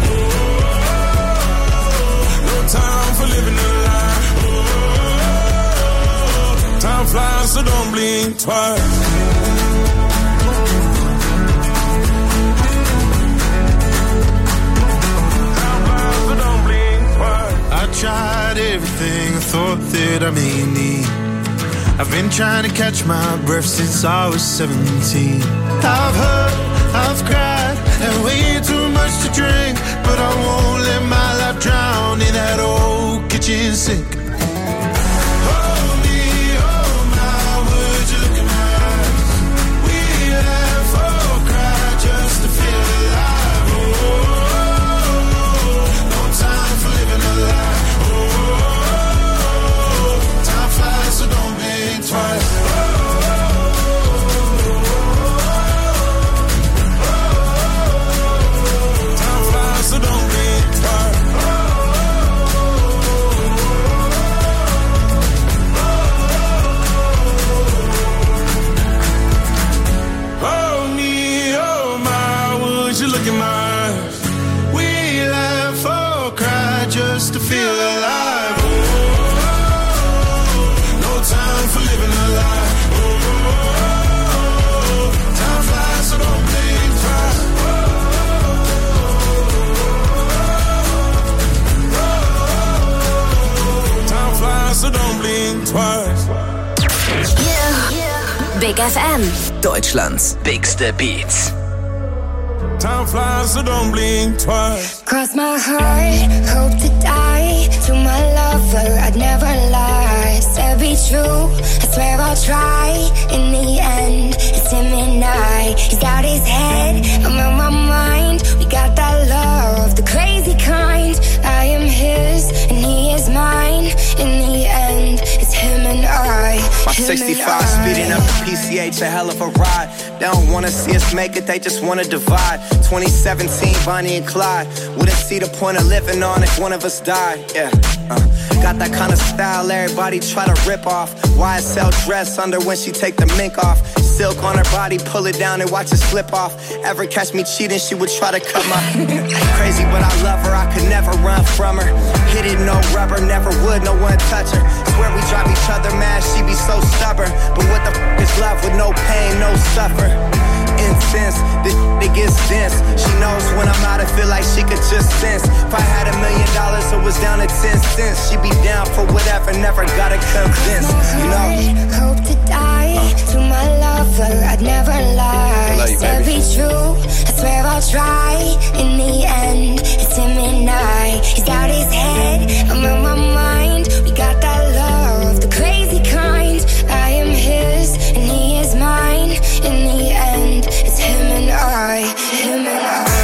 Oh, no time for living a lie. Time flies, so don't blink twice. Time flies, so don't blink twice. I tried everything I thought that I may need. I've been trying to catch my breath since I was seventeen. I've hurt, I've cried, and way too much to drink, but I won't let my life drown in that old kitchen sink. Big F M. Deutschlands bigste Beats. Time flies, so don't blink twice. Cross my heart, hope to die. To my lover, I'd never lie. Said be true, I swear I'll try. In the end, it's him and I. He's out his head, I'm on my mind. We got that love, the crazy kind. I am his, and he is mine. In the end, it's him and I. Was sixty-five speeding up the P C H, a hell of a ride. They don't wanna see us make it, they just wanna divide. twenty seventeen, Bonnie and Clyde. Wouldn't see the point of living on if one of us died. Yeah, uh, got that kind of style everybody try to rip off. Y S L dress under when she take the mink off. Silk on her body, pull it down and watch it slip off. Ever catch me cheating, she would try to cut my crazy, but I love her, I could never run from her. Hit it, no rubber, never would, no one touch her. Swear we drive each other mad, she be so stubborn. But what the f is love with no pain, no suffer? Intense, this it gets dense. She knows when I'm out, I feel like she could just sense. If I had a million dollars, it was down to ten cents. She be down for whatever, never gotta convince. You know, hope to die to my lover, I'd never lie. Love you, Said be true, I swear I'll try. In the end, it's him and I. He's out his head, I'm on my mind. We got that love, the crazy kind. I am his, and he is mine. In the end, it's him and I, him and I.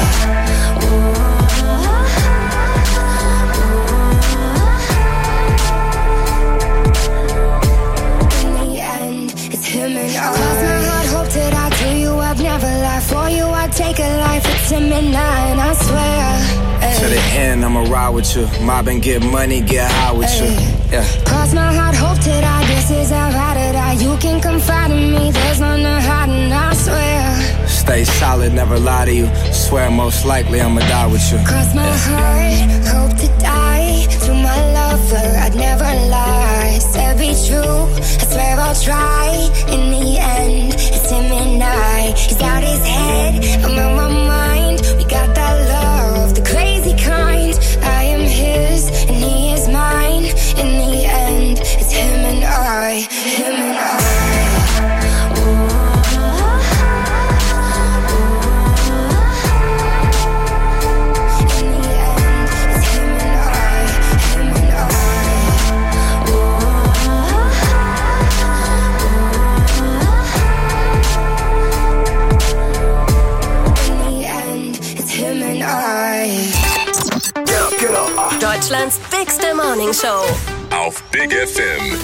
Take a life, it's him and I, and I swear. to the end, I'ma ride with you. Mob and get money, get high with you. Yeah. Cross my heart, hope to die. This is how I to die. You can confide in me. There's none to hide, and I swear. Stay solid, never lie to you. Swear most likely I'ma die with you. Cross my yeah. heart, hope to die. To my lover, I'd never lie. Said be true, I swear I'll try. In the end, it's him and I. He's out his head, I'm on my mind. We got that love, the crazy kind. I am his, and he is mine. In the end, it's him and I. Him and I. Deutschlands bigste Morning Show. Auf Big F M.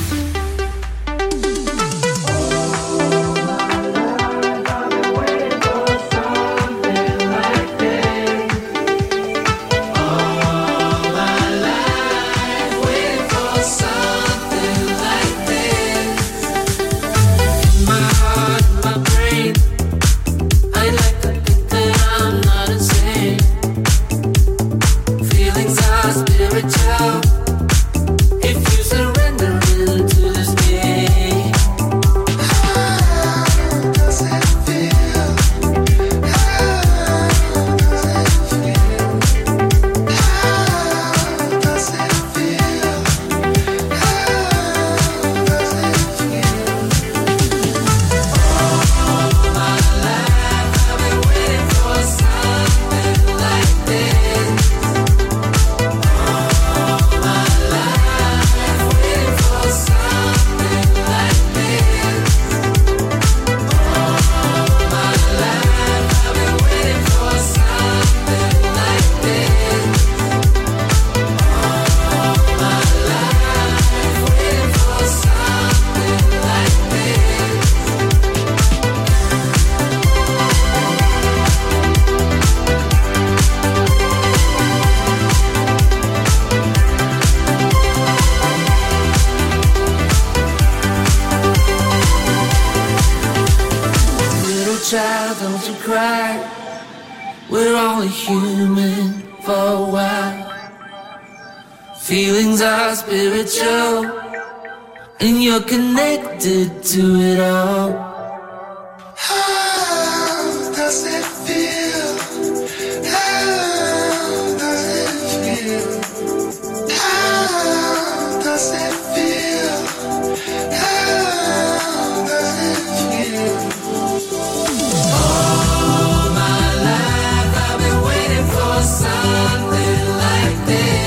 Feelings are spiritual, and you're connected to it all. How does it feel? How does it feel? How does it feel? How does it feel? All my life I've been waiting for something like this.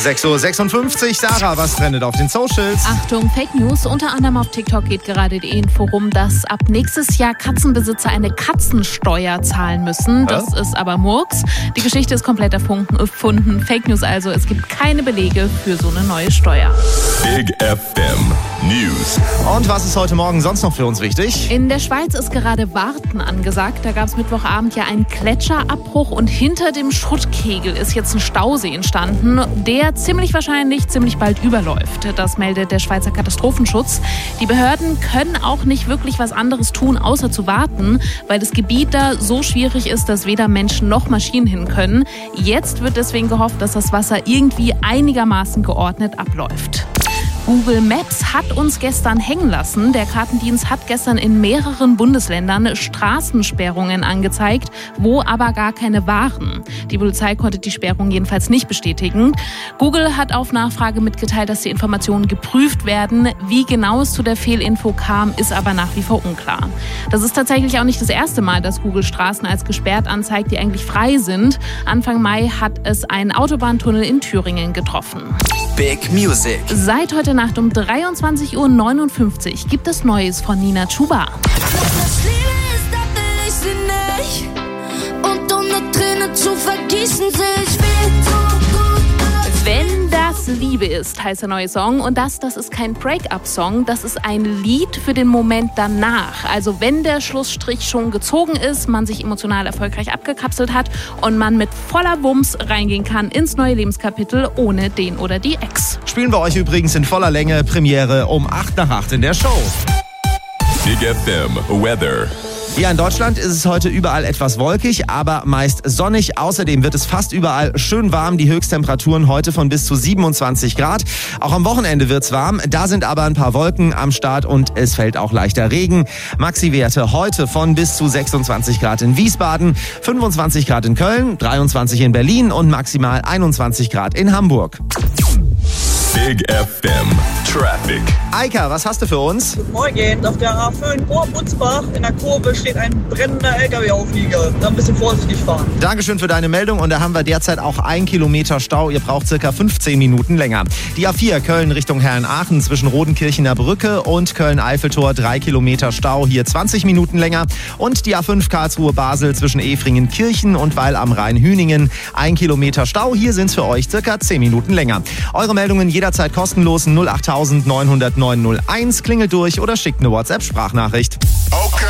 sechs Uhr sechsundfünfzig. Sarah, was trendet auf den Socials? Achtung, Fake News. Unter anderem auf TikTok geht gerade die Info rum, dass ab nächstes Jahr Katzenbesitzer eine Katzensteuer zahlen müssen. Das ja? ist aber Murks. Die Geschichte ist komplett erfunden. Fake News also. Es gibt keine Belege für so eine neue Steuer. Big F M News. Und was ist heute Morgen sonst noch für uns wichtig? In der Schweiz ist gerade Warten angesagt. Da gab es Mittwochabend ja einen Gletscher-Abbruch und hinter dem Schuttkegel ist jetzt ein Stausee entstanden, der ziemlich wahrscheinlich ziemlich bald überläuft. Das meldet der Schweizer Katastrophenschutz. Die Behörden können auch nicht wirklich was anderes tun, außer zu warten, weil das Gebiet da so schwierig ist, dass weder Menschen noch Maschinen hin können. Jetzt wird deswegen gehofft, dass das Wasser irgendwie einigermaßen geordnet abläuft. Google Maps hat uns gestern hängen lassen. Der Kartendienst hat gestern in mehreren Bundesländern Straßensperrungen angezeigt, wo aber gar keine waren. Die Polizei konnte die Sperrung jedenfalls nicht bestätigen. Google hat auf Nachfrage mitgeteilt, dass die Informationen geprüft werden. Wie genau es zu der Fehlinfo kam, ist aber nach wie vor unklar. Das ist tatsächlich auch nicht das erste Mal, dass Google Straßen als gesperrt anzeigt, die eigentlich frei sind. Anfang Mai hat es einen Autobahntunnel in Thüringen getroffen. Big Music. Seit heute Nacht um dreiundzwanzig Uhr neunundfünfzig gibt es Neues von Nina Chuba. Das Liebe ist, da will ich sie nicht. Und ohne Tränen zu vergießen, sehe ich viel zu gut. Wenn das Liebe ist, heißt der neue Song. Und das, das ist kein Break-up-Song, das ist ein Lied für den Moment danach. Also wenn der Schlussstrich schon gezogen ist, man sich emotional erfolgreich abgekapselt hat und man mit voller Wumms reingehen kann ins neue Lebenskapitel ohne den oder die Ex. Spielen wir euch übrigens in voller Länge, Premiere um acht nach acht in der Show. Big F M Weather. Hier in Deutschland ist es heute überall etwas wolkig, aber meist sonnig. Außerdem wird es fast überall schön warm. Die Höchsttemperaturen heute von bis zu siebenundzwanzig Grad. Auch am Wochenende wird's warm. Da sind aber ein paar Wolken am Start und es fällt auch leichter Regen. Maxi-Werte heute von bis zu sechsundzwanzig Grad in Wiesbaden, fünfundzwanzig Grad in Köln, dreiundzwanzig in Berlin und maximal einundzwanzig Grad in Hamburg. Big F M Traffic. Eika, was hast du für uns? Guten Morgen. Auf der A fünf Ohr-Butzbach in der Kurve steht ein brennender L K W-Auflieger. Da ein bisschen vorsichtig fahren. Dankeschön für deine Meldung und da haben wir derzeit auch ein Kilometer Stau. Ihr braucht circa fünfzehn Minuten länger. Die A vier Köln Richtung Herrenaachen zwischen Rodenkirchener Brücke und Köln-Eiffeltor drei Kilometer Stau. Hier zwanzig Minuten länger. Und die A fünf Karlsruhe-Basel zwischen Efringen-Kirchen und Weil am Rhein-Hüningen ein Kilometer Stau. Hier sind es für euch circa zehn Minuten länger. Eure Meldungen jederzeit kostenlos null acht neun null null neun null eins. Klingelt durch oder schickt eine WhatsApp-Sprachnachricht. Okay.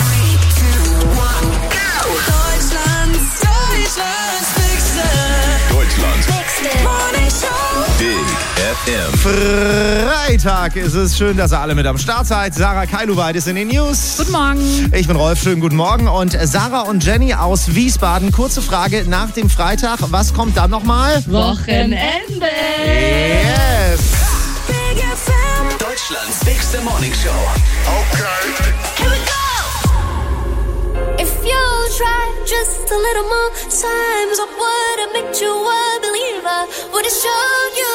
Deutschlands, Deutschlands Bigste. Deutschlands Bigste Morning Show. Big F M. Freitag ist es. Schön, dass ihr alle mit am Start seid. Sarah Keiluweit ist in den News. Guten Morgen. Ich bin Rolf. Schönen guten Morgen. Und Sarah und Jenny aus Wiesbaden. Kurze Frage nach dem Freitag. Was kommt dann nochmal? Wochenende. Yes. Big F M. Deutschlands bigste Morning Show. Okay. Here we go. If you try just a little more times, I would have made you a believer. Would have showed you